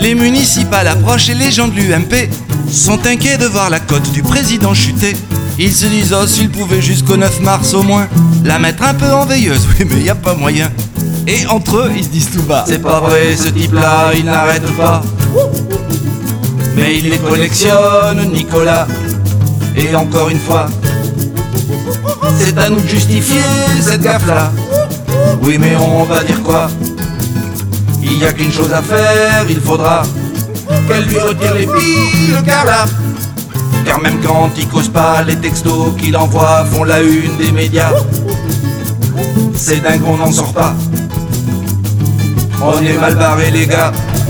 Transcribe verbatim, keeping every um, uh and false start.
Les municipales approchent et les gens de l'U M P sont inquiets de voir la cote du président chuter. Ils se disent oh s'ils pouvaient jusqu'au neuf mars au moins la mettre un peu en veilleuse, oui mais y a pas moyen. Et entre eux ils se disent tout bas c'est pas vrai ce type là il n'arrête pas. Mais il les collectionne Nicolas. Et encore une fois c'est à nous de justifier cette gaffe là. Oui mais on va dire quoi? Il y a qu'une chose à faire, il faudra qu'elle lui retire les piles car là. Car même quand il cause pas, les textos qu'il envoie font la une des médias. C'est dingue, on n'en sort pas. On est mal barré les gars.